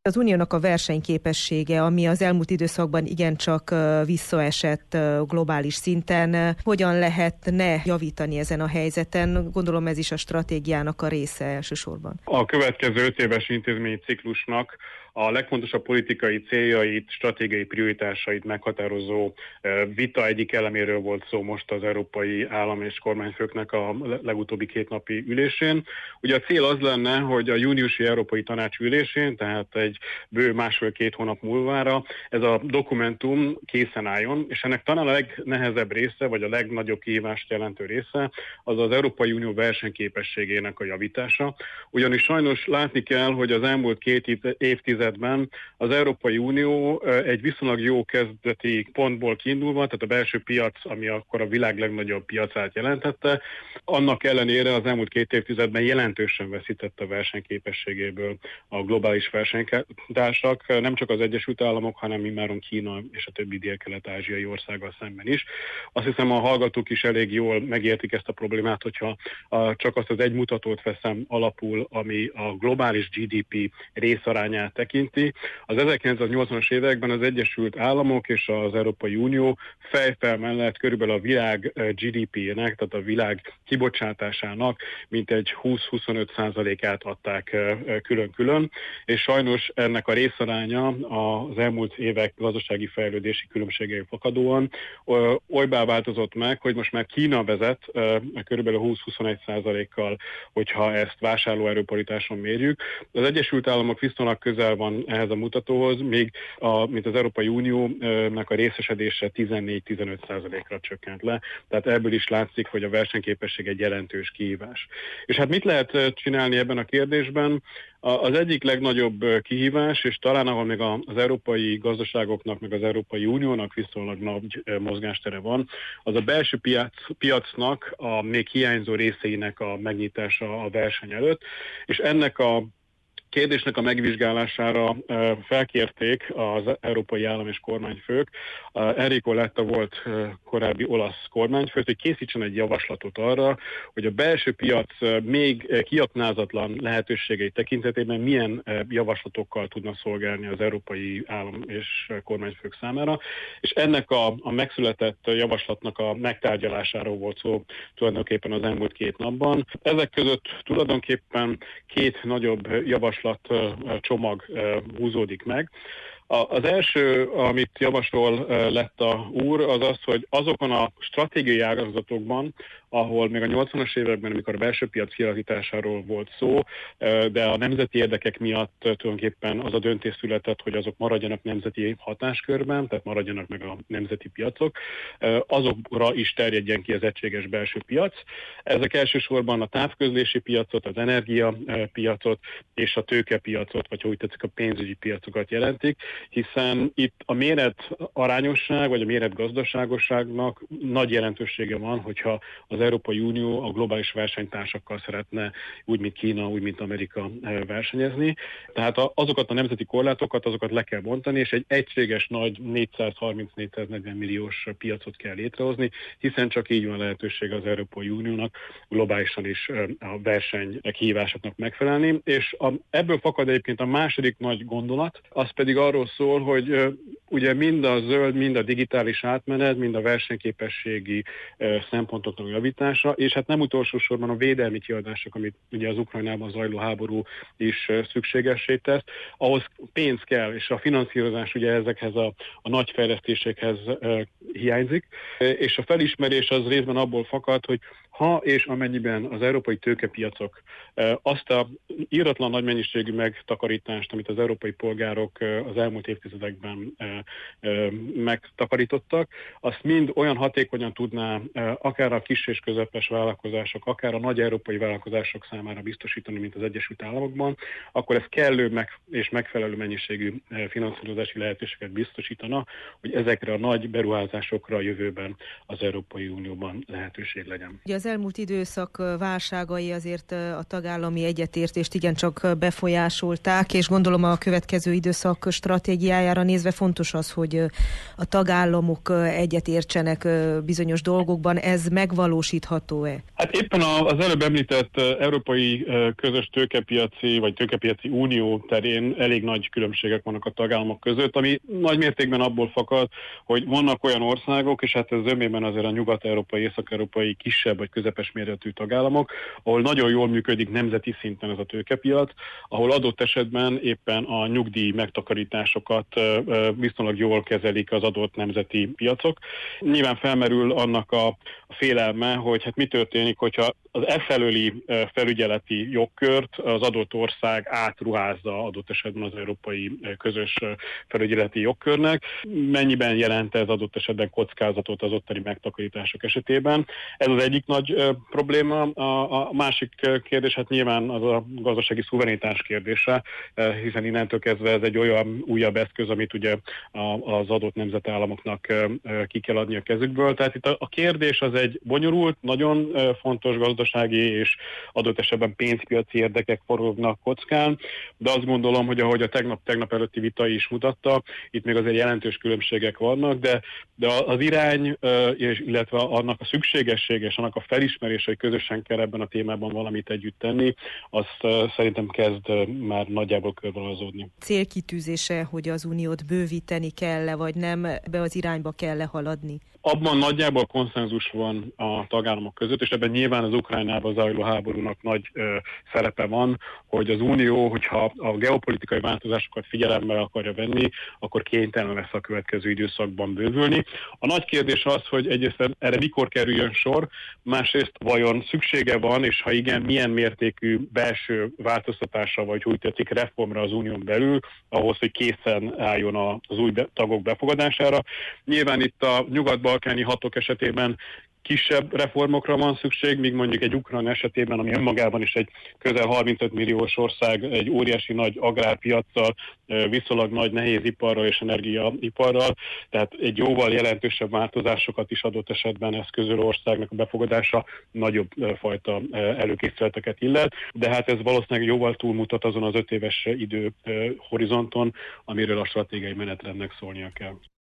Az uniónak a versenyképessége, ami az elmúlt időszakban igencsak visszaesett globális szinten, hogyan lehetne javítani ezen a helyzeten? Gondolom ez is a stratégiának a része elsősorban. A következő 5 éves intézményi ciklusnak a legfontosabb politikai céljait, stratégiai prioritásait meghatározó vita egyik eleméről volt szó most az európai állam és kormányfőknek a legutóbbi 2 napi ülésén. Ugye a cél az lenne, hogy a júniusi Európai Tanács ülésén, tehát egy bő 1,5-2 hónap múlvára ez a dokumentum készen álljon, és ennek talán a legnehezebb része, vagy a legnagyobb kihívást jelentő része az az Európai Unió versenyképességének a javítása. Ugyanis sajnos látni kell, hogy az elmúlt 2 évtizedben az Európai Unió egy viszonylag jó kezdeti pontból kiindulva, tehát a belső piac, ami akkor a világ legnagyobb piacát jelentette, annak ellenére az elmúlt 2 évtizedben jelentősen veszítette a versenyképességéből a globális versenytársak, nem csak az Egyesült Államok, hanem immáron Kína és a többi dél-kelet-ázsiai országgal szemben is. Azt hiszem, a hallgatók is elég jól megértik ezt a problémát, hogyha csak azt az egy mutatót veszem alapul, ami a globális GDP részarányát tekinti. Az 1980-as években az Egyesült Államok és az Európai Unió fejfel mellett körülbelül a világ GDP-nek, tehát a világ kibocsátásának mintegy 20-25%-át adták külön-külön, és sajnos ennek a részaránya az elmúlt évek gazdasági fejlődési különbségei fakadóan olybá változott meg, hogy most már Kína vezet körülbelül 20-21%-kal, hogyha ezt vásárlóerőparitáson mérjük. Az Egyesült Államok viszonylag közel van ehhez a mutatóhoz, míg mint az Európai Uniónak a részesedése 14-15%-ra csökkent le. Tehát ebből is látszik, hogy a versenyképesség egy jelentős kihívás. És hát mit lehet csinálni ebben a kérdésben? Az egyik legnagyobb kihívás, és talán ahol még az európai gazdaságoknak, meg az Európai Uniónak viszonylag nagy mozgástere van, az a belső piacnak a még hiányzó részeinek a megnyitása a verseny előtt, és ennek a kérdésnek a megvizsgálására felkérték az európai állam és kormányfők. Enrico Letta volt korábbi olasz kormányfő, hogy készítsen egy javaslatot arra, hogy a belső piac még kiaknázatlan lehetőségei tekintetében milyen javaslatokkal tudna szolgálni az európai állam és kormányfők számára. És ennek a megszületett javaslatnak a megtárgyalásáról volt szó tulajdonképpen az elmúlt 2 napban. Ezek között tulajdonképpen 2 nagyobb csomag húzódik meg. Az első, amit javasol Letta úr, az az, hogy azokon a stratégiai ágazatokban, ahol még a 80-as években, amikor a belső piac kialakításáról volt szó, de a nemzeti érdekek miatt tulajdonképpen az a döntés született, hogy azok maradjanak nemzeti hatáskörben, tehát maradjanak meg a nemzeti piacok, azokra is terjedjen ki az egységes belső piac. Ezek elsősorban a távközlési piacot, az energiapiacot és a tőkepiacot, vagy úgy tetszik, a pénzügyi piacokat jelentik, hiszen itt a méret arányosság, vagy a méret gazdaságosságnak nagy jelentősége van, hogyha az Európai Unió a globális versenytársakkal szeretne úgy, mint Kína, úgy, mint Amerika versenyezni. Tehát azokat a nemzeti korlátokat, azokat le kell bontani, és egy egységes nagy 430-440 milliós piacot kell létrehozni, hiszen csak így van lehetőség az Európai Uniónak globálisan is a verseny kihívásoknak megfelelni. És ebből fakad egyébként a második nagy gondolat, az pedig arról szól, hogy ugye mind a zöld, mind a digitális átmenet, mind a versenyképességi szempontoknak javítása, és hát nem utolsó sorban a védelmi kiadások, amit ugye az Ukrajnában zajló háború is szükségessé tesz, ahhoz pénz kell, és a finanszírozás ugye ezekhez a nagy fejlesztésekhez hiányzik, és a felismerés az részben abból fakad, hogy ha és amennyiben az európai tőkepiacok azt a íratlan nagy mennyiségű megtakarítást, amit az európai polgárok az elmúlt évtizedekben megtakarítottak, azt mind olyan hatékonyan tudná akár a kis és közepes vállalkozások, akár a nagy európai vállalkozások számára biztosítani, mint az Egyesült Államokban, akkor ez kellő és megfelelő mennyiségű finanszírozási lehetőséget biztosítana, hogy ezekre a nagy beruházásokra a jövőben az Európai Unióban lehetőség legyen. Ugye az Az elmúlt időszak válságai azért a tagállami egyetértést igencsak befolyásolták, és gondolom a következő időszak stratégiájára nézve fontos az, hogy a tagállamok egyetértsenek bizonyos dolgokban. Ez megvalósítható-e? Hát éppen az előbb említett európai közös tőkepiaci vagy tőkepiaci unió terén elég nagy különbségek vannak a tagállamok között, ami nagy mértékben abból fakad, hogy vannak olyan országok, és hát ez zömében azért a nyugat-európai, észak-európai kisebb vagy közepes méretű tagállamok, ahol nagyon jól működik nemzeti szinten ez a tőkepiac, ahol adott esetben éppen a nyugdíj megtakarításokat viszonylag jól kezelik az adott nemzeti piacok. Nyilván felmerül annak a félelme, hogy hát mi történik, hogyha az felőli felügyeleti jogkört az adott ország átruházza adott esetben az európai közös felügyeleti jogkörnek. Mennyiben jelent ez adott esetben kockázatot az ottani megtakarítások esetében? Ez az egyik nagy probléma. A másik kérdés hát nyilván az a gazdasági szuverenitás kérdése, hiszen innentől kezdve ez egy olyan újabb eszköz, amit ugye az adott nemzetállamoknak ki kell adni a kezükből. Tehát itt a kérdés az egy bonyolult, nagyon fontos gazdasági és adott esetben pénzpiaci érdekek forognak kockán, de azt gondolom, hogy ahogy a tegnap előtti vita is mutatta, itt még azért jelentős különbségek vannak, de az irány, illetve annak a szükségessége és annak a felismerése, hogy közösen kell ebben a témában valamit együtt tenni, azt szerintem kezd már nagyjából körvonalazódni. Célkitűzése, hogy az uniót bővíteni kell-e, vagy nem, ebbe az irányba kell-e haladni? Abban nagyjából konszenzus van a tagállamok között, és ebben nyilván az Ukrajnában zajló háborúnak nagy szerepe van, hogy az Unió, hogyha a geopolitikai változásokat figyelembe akarja venni, akkor kénytelen lesz a következő időszakban bővülni. A nagy kérdés az, hogy egyrészt erre mikor kerüljön sor, másrészt vajon szüksége van, és ha igen, milyen mértékű belső változtatásra, vagy úgy tetszik reformra az Unión belül, ahhoz, hogy készen álljon az új tagok befogadására. Nyilván itt a nyugat-balkáni hatok esetében kisebb reformokra van szükség, míg mondjuk egy Ukrajna esetében, ami önmagában is egy közel 35 milliós ország, egy óriási nagy agrárpiaccal, viszonylag nagy nehéziparral és energiaiparral, tehát egy jóval jelentősebb változásokat is adott esetben eszközöl országnak a befogadása nagyobb fajta előkészületeket illet, de hát ez valószínűleg jóval túlmutat azon az 5 éves időhorizonton, amiről a stratégiai menetrendnek szólnia kell.